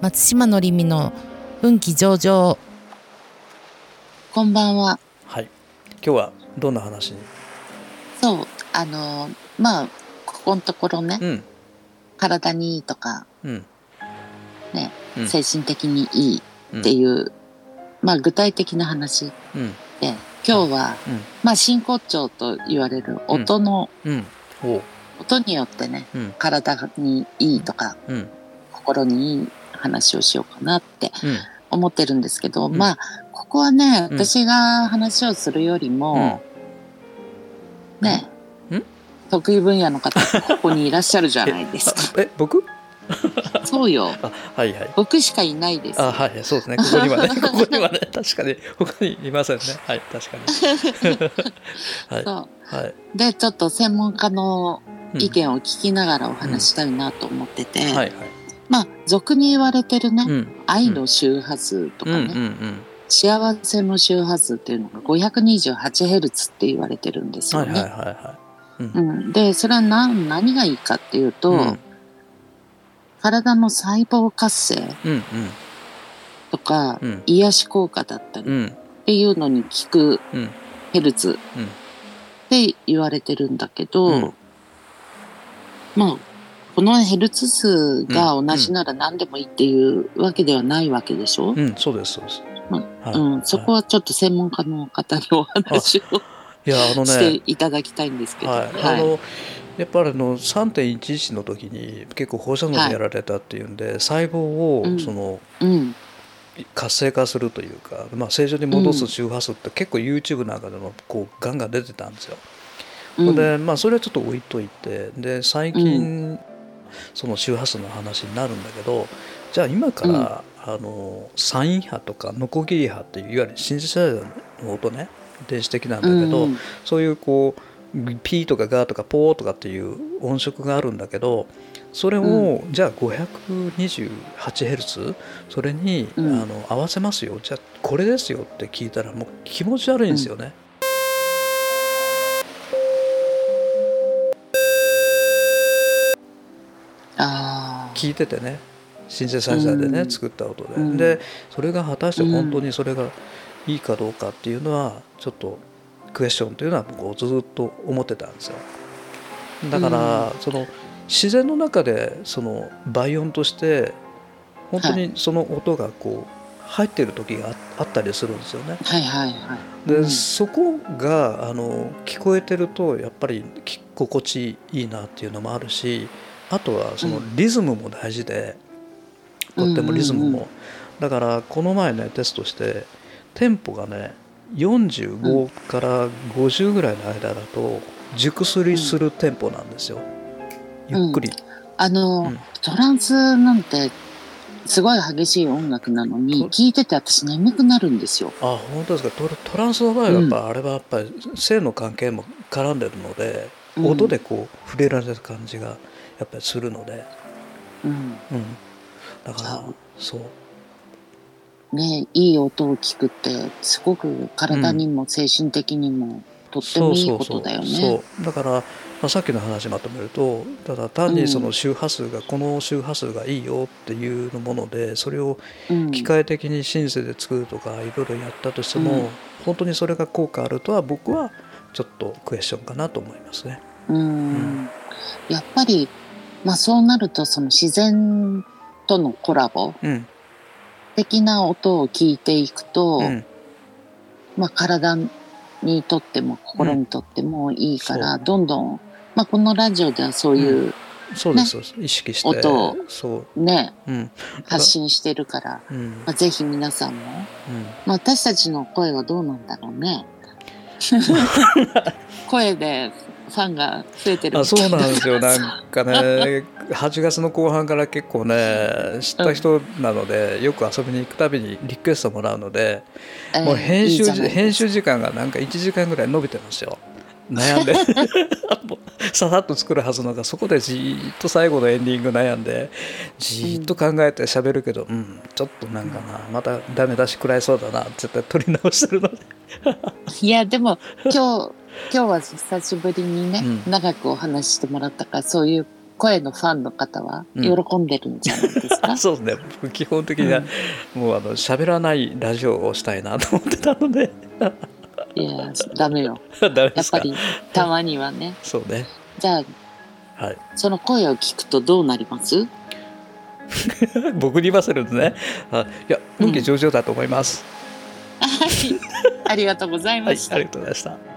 松島のりみの運気上々。こんばんは。 はい。今日はどんな話に？ そう、ここのところね、体にいいとか、ね、精神的にいいっていう、具体的な話で、今日は、真骨頂と言われる音の、音によってね、体にいいとか、心にいい話をしようかなって思ってるんですけど、ここはね、私が話をするよりも、得意分野の方がここにいらっしゃるじゃないですか。 僕？ そうよ。 はいはい。 僕しかいないです。 はい、そうですね。ここにはね、確かに他にいませんね。はい、確かに。はい。 そう。で、ちょっと専門家の意見を聞きながらお話したいなと思ってて、俗に言われてるね、愛の周波数とかね、幸せの周波数っていうのが 528Hz って言われてるんですよね。で、それは何がいいかっていうと、体の細胞活性とか、癒し効果だったりっていうのに効くヘルツって言われてるんだけど、このヘルツ数が同じなら何でもいいっていうわけではないわけでしょ？ そうです、そうです。 そこはちょっと専門家の方にお話をしていただきたいんですけど。 やっぱり3.11 の時に結構放射能でやられたっていうんで、細胞を活性化するというか、正常に戻す周波数って結構 YouTube なんかでもガンガン出てたんですよ。でそれはちょっと置いといて、で最近その周波数の話になるんだけど、じゃあ今からサイン波とかノコギリ波っていういわゆるシンセサイザーの音ね、電子的なんだけど、そういうピーとかガーとかポーとかっていう音色があるんだけど、それをじゃあ 528Hz それに合わせますよ、じゃあこれですよって聞いたらもう気持ち悪いんですよね。聞いててね、シンセサイザーでね、作った音で、でそれが果たして本当にそれがいいかどうかっていうのはちょっとクエスチョンというのは僕ずっと思ってたんですよ。だからその自然の中でその倍音として本当にその音が入っている時があったりするんですよね。でそこが聞こえてるとやっぱり聞き心地いいなっていうのもあるし、あとはそのリズムも大事で、とってもリズムも、だからこの前ねテストしてテンポがね45から50ぐらいの間だと熟睡するテンポなんですよ、ゆっくり。トランスなんてすごい激しい音楽なのに聴いてて私眠くなるんですよ。 本当ですか。トランスの場合はやっぱあれはやっぱり性の関係も絡んでるので、音で触れられる感じがやっぱりするので、だからそうね、いい音を聞くってすごく体にも精神的にもとってもいいことだよね。 だからさっきの話まとめると、ただ単にその周波数がこの周波数がいいよっていうものでそれを機械的にシンセで作るとかいろいろやったとしても、本当にそれが効果あるとは僕はちょっとクエスチョンかなと思いますね。 やっぱりそうなるとその自然とのコラボ的な音を聞いていくと、体にとっても心にとってもいいから、どんどん、このラジオではそういう、 意識して音を発信してるから、ぜひ皆さんも、私たちの声はどうなんだろうね。声でファンが増えてるみたいな。 そうなんですよ。なんかね8月の後半から結構ね知った人なので、よく遊びに行くたびにリクエストもらうので、もう編集時間がなんか1時間ぐらい伸びてますよ。悩んでささっと作るはずのがそこでじーっと最後のエンディング悩んでじーっと考えて喋るけど、ちょっとなんかなまたダメ出し食らいそうだなって取り直してるのでいやでも今日は久しぶりにね、長くお話してもらったからそういう声のファンの方は喜んでるんじゃないですか。 そうですね。僕基本的にはもう喋らないラジオをしたいなと思ってたので。 いやダメよ。 ダメですか。 やっぱりたまにはね。 そうね。 じゃあ、はい、その声を聞くとどうなります？ 僕に言わせるんですね。いや運気上々だと思います。 はい、ありがとうございました。 はい、ありがとうございました。